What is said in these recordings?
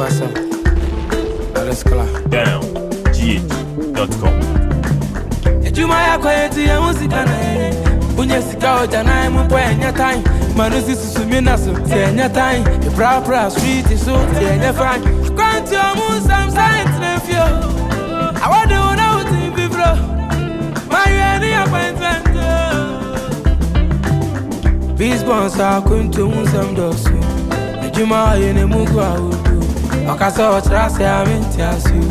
myself. Let's go. Down. GH.com. Ejumaya kweti ya musika na unye sika ojana imu enya time. Manusi susumina so enya time. Pra street so enya fine. Kwanti omu some science nephew. I want to know what in bibro. My any appointment. Peace bonds are going to some dosu. Ejuma yene mugu audu. Okaso trase aminti asu.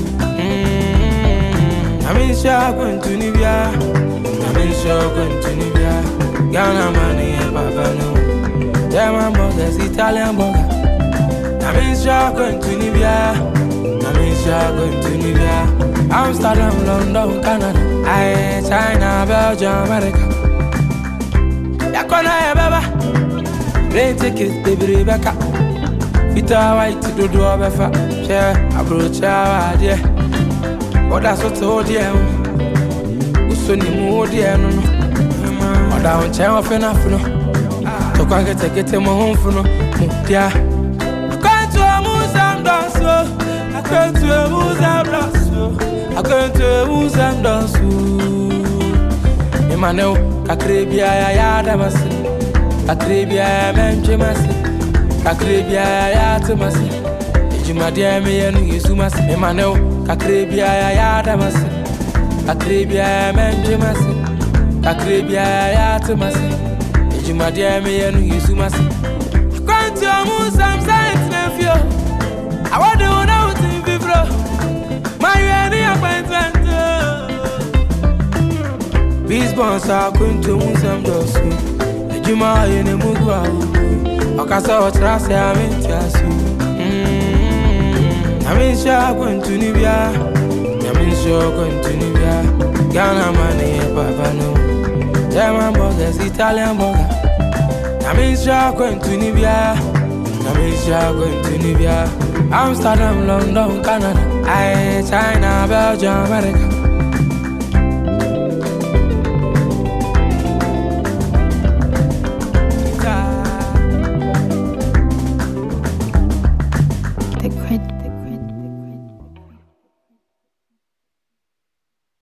I'm in shock when to Nibia. I'm in shock when to Nibia. Ghana money and Papa no. German burgers, Italian burger. I'm in shock when to Nibia. I'm in shock when to Nibia. Amsterdam, London, Canada. I China, Belgium, America. Yakona Baba. Plane tickets, baby Rebecca. Vita white to do Befa. Share, I brought your idea. What that's what told you. Usoni moodi eno no. Oda on chen ofe na funo. To kwa get mo home funo. Mutia. Can't you move some danso? I can't you move some danso? I can't you move some danso? Emmanuel kakrebia ya damasi. Kakrebia menje masi. Kakrebia ya temasi. Ejumade me yenu yesumasi. Emmanuel kakrebia ya damasi. Kakrebia menje masi. Kakrebia ya temasi. Ejumade me yenu yesumasi. Can't you move some science nephew? I want to know what in bibro. My any appointment. Peace bonds are going to move some dosu. Ejuma yene mugu audu. Okaso trase aminti asu. I'm in shock when to Nibia. I'm in shock when to Nibia. Ghana money and Papa no. German burgers, Italian burger. I'm in shock when to Nibia. I'm in shock when to Nibia. Amsterdam, London, Canada. I China, Belgium, America.